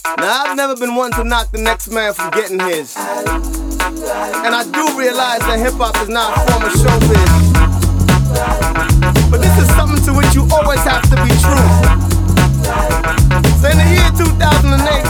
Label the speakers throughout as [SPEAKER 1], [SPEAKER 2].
[SPEAKER 1] Now I've never been one to knock the next man from getting his, and I do realize that hip-hop is not a form of showbiz, but this is something to which you always have to be true. So in the year 2008,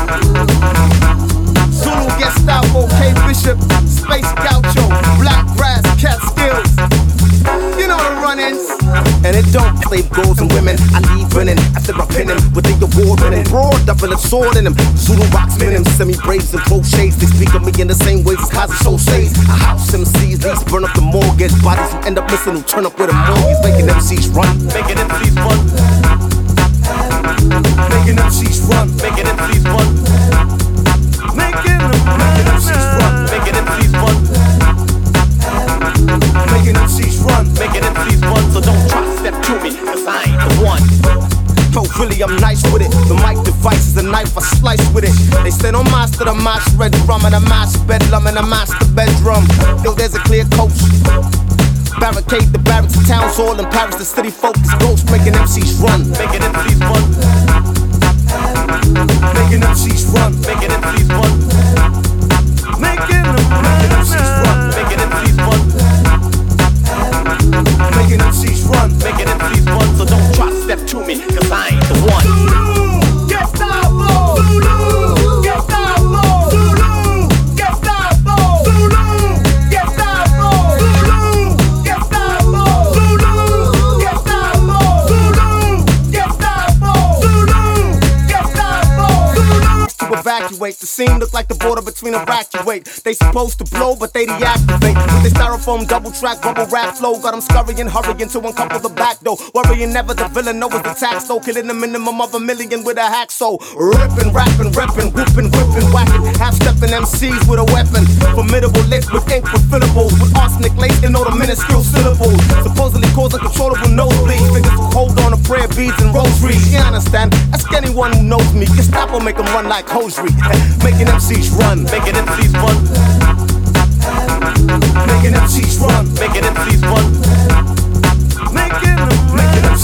[SPEAKER 1] Zulu Gestapo, K Bishop, Space Gaucho, Black Brass, Cat Skills, you know the run-ins. And it don't slave girls and women. I leave winning after I pin him with the award winning broad, double a sword in him. Zulu rocks men him, semi-braves and crochets. They speak of me in the same ways as Kazi Soul says. I house MCs, least burn up the mortgage. Bodies who end up missing, who turn up with a mortgage. Making MCs run, making MCs run, making MCs run, making MCs run, making MCs run, making MCs run, making MCs run, making MCs run. So don't try to step to me, cause I ain't the one. Yo, really, I'm nice with it. The mic device is a knife, I slice with it. They say don't master the mash red rum and a mash bedlam and a master bedroom. Yo, there's a clear coach. Barricade the barracks, the towns all in Paris, the city focus ghost, making MCs run, making MCs run, making MCs run, making MCs run, making MCs run, making MCs run, making MCs run, making MCs run. So don't try to step to me, cause I ain't the one. Zulu, Gestapo, Zulu, Gestapo, Zulu, Gestapo, Zulu, Gestapo, Zulu, Gestapo, Zulu, Gestapo, Zulu, Gestapo, Zulu, Gestapo, Zulu. To evacuate, the scene look like the border between evacuate. They supposed to blow, but they deactivate. With the styrofoam double track, bubble rap flow. Got them scurrying, hurrying to uncouple the back door. Worrying never the villain, know it's the tax though. Killing a minimum of $1 million with a hacksaw. Ripping, rapping, repping, whipping, whacking. Half-stepping MCs with a weapon. Formidable lips with ink refillables. With arsenic laced in all the minuscule syllables. Supposedly cause uncontrollable nosebleeds. Figures who hold on to prayer beads and rosaries. You understand? Ask anyone who knows me. Gestapo make them run like hosiery. Making MCs run, making MCs run,